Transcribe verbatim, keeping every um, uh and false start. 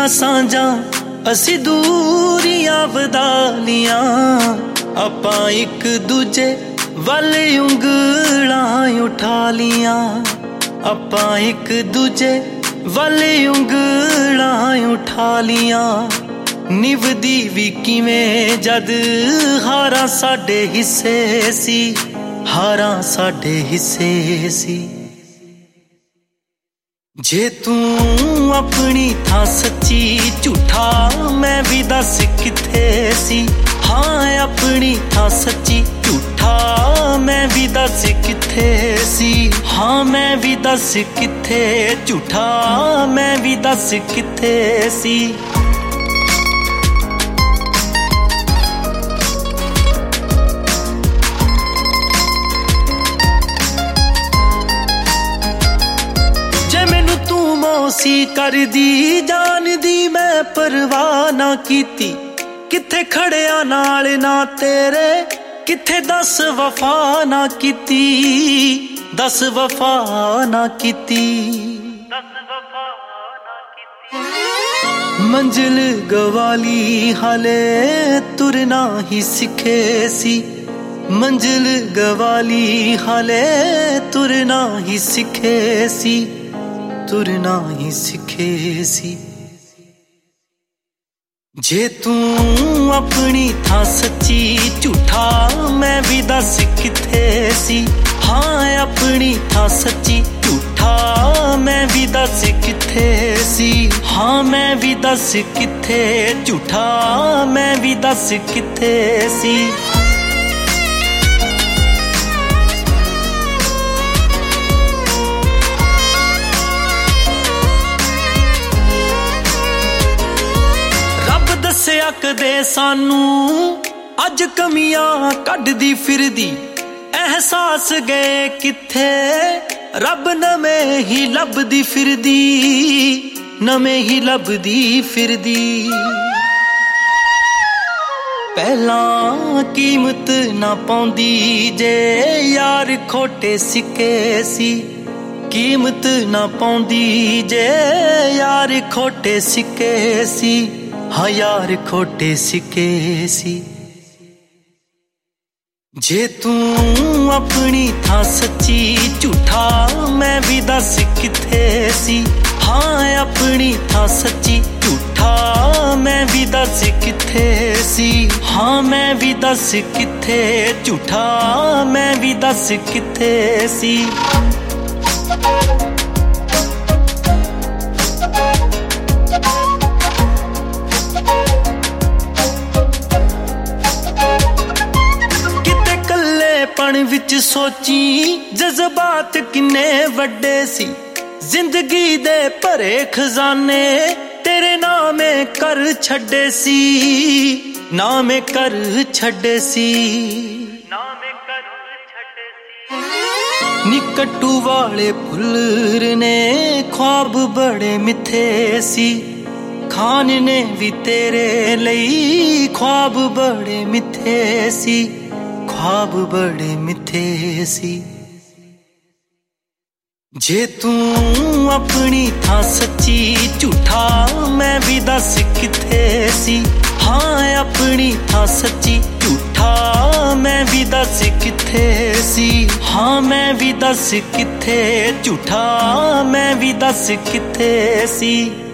ਦੀਆਂ ਸਾਂਝਾਂ ਅਸੀਂ ਦੂਰੀਆਂ ਵਧਾ ਲੀਆਂ ਆਪਾਂ ਇੱਕ ਦੂਜੇ ਵੱਲ ਉਂਗਲਾਂ ਉਠਾ ਲੀਆਂ ਆਪਾਂ ਇੱਕ ਦੂਜੇ ਵੱਲ ਉਂਗਲਾਂ ਉਠਾ ਲੀਆਂ ਨਿਭਦੀ ਵੀ ਕਿਵੇਂ ਜਦ ਹਾਰਾਂ ਸਾਡੇ ਹਿੱਸੇ ਸੀ ਹਾਰਾਂ ਸਾਡੇ ਹਿੱਸੇ ਸੀ ਜੇ ਤੂੰ ਆਪਣੀ ਥਾਂ ਸੱਚੀ ਝੂਠਾ ਮੈਂ ਵੀ ਦੱਸ ਕਿੱਥੇ ਸੀ ਹਾਂ ਆਪਣੀ ਥਾਂ ਸੱਚੀ ਝੂਠਾ ਮੈਂ ਵੀ ਦੱਸ ਕਿੱਥੇ ਸੀ ਹਾਂ ਮੈਂ ਵੀ ਦੱਸ ਕਿੱਥੇ ਝੂਠਾ ਮੈਂ ਵੀ ਦੱਸ ਕਿੱਥੇ ਸੀ ਸੀ ਕਰਦੀ ਜਾਣਦੀ ਮੈਂ ਪਰਵਾਹ ਨਾ ਕੀਤੀ ਕਿੱਥੇ ਖੜਿਆ ਨਾਲ ਨਾ ਤੇਰੇ ਕਿੱਥੇ ਦੱਸ ਵਫਾ ਨਾ ਕੀਤੀ ਦੱਸ ਵਫਾ ਨਾ ਕੀਤੀ ਦੱਸ ਵਫਾ ਨਾ ਕੀਤੀ ਮੰਜ਼ਿਲ ਗਵਾਲੀ ਹਾਲੇ ਤੁਰਨਾ ਹੀ ਸਿੱਖੇ ਸੀ ਮੰਜ਼ਿਲ ਗਵਾਲੀ ਹਾਲੇ ਤੁਰਨਾ ਹੀ ਸਿੱਖੇ ਸੀ ਤੁਰਨਾ ਹੀ ਸਿੱਖੇ ਸੀ ਜੇ ਤੂੰ ਆਪਣੀ ਥਾਂ ਸੱਚੀ ਝੂਠਾ ਮੈਂ ਵੀ ਦੱਸ ਕਿੱਥੇ ਸੀ ਹਾਂ ਆਪਣੀ ਥਾਂ ਸੱਚੀ ਝੂਠਾ ਮੈਂ ਵੀ ਦੱਸ ਕਿੱਥੇ ਸੀ ਹਾਂ ਮੈਂ ਵੀ ਦੱਸ ਕਿੱਥੇ ਝੂਠਾ ਮੈਂ ਵੀ ਦੱਸ ਕਿੱਥੇ ਸੀ ਦੱਸਿਆ ਕਦੇ ਸਾਨੂੰ ਅੱਜ ਕਮੀਆਂ ਕੱਢਦੀ ਫਿਰਦੀ ਅਹਿਸਾਸ ਗਏ ਕਿੱਥੇ ਰੱਬ ਨਵੇਂ ਹੀ ਲੱਭਦੀ ਫਿਰਦੀ ਨਵੇਂ ਹੀ ਲੱਭਦੀ ਫਿਰਦੀ ਪਹਿਲਾਂ ਕੀਮਤ ਨਾ ਪਾਉਂਦੀ ਜੇ ਯਾਰ ਖੋਟੇ ਸਿੱਕੇ ਸੀ ਕੀਮਤ ਨਾ ਪਾਉਂਦੀ ਜੇ ਯਾਰ ਖੋਟੇ ਸਿੱਕੇ ਸੀ ਹਾਂ ਯਾਰ ਖੋਟੇ ਸਿੱਕੇ ਸੀ ਜੇ ਤੂੰ ਆਪਣੀ ਥਾਂ ਸੱਚੀ ਝੂਠਾ ਮੈਂ ਵੀ ਦੱਸ ਕਿੱਥੇ ਸੀ ਹਾਂ ਆਪਣੀ ਥਾਂ ਸੱਚੀ ਝੂਠਾ ਮੈਂ ਵੀ ਦੱਸ ਕਿੱਥੇ ਸੀ ਹਾਂ ਮੈਂ ਵੀ ਦੱਸ ਕਿੱਥੇ ਝੂਠਾ ਮੈਂ ਵੀ ਦੱਸ ਕਿੱਥੇ ਸੀ ਵਿੱਚ ਸੋਚੀ ਜਜ਼ਬਾਤ ਕਿੰਨੇ ਵੱਡੇ ਸੀ ਜ਼ਿੰਦਗੀ ਦੇ ਭਰੇ ਖਜ਼ਾਨੇ ਤੇਰੇ ਨਾਮੇ ਕਰ ਛੱਡੇ ਸੀ ਨਾਮੇ ਕਰ ਛੱਡੇ ਸੀ ਨਾਮੇ ਕਰ ਛੱਡੇ ਸੀ ਨਿਕਟੂ ਵਾਲੇ ਫੁੱਲ ਨੇ ख्वाब ਬੜੇ ਮਿੱਠੇ ਸੀ ਖਾਨ ਨੇ ਵੀ ਤੇਰੇ ਲਈ ख्वाब ਬੜੇ ਮਿੱਠੇ ਸੀ ख्वाब बड़े मिठे सी जे तू अपनी थां सच्ची झूठा मैं भी दस किथे सी हाँ अपनी थां सच्ची झूठा मैं भी दस किथे सी हाँ मैं भी दस किथे झूठा मैं भी दस किथे सी।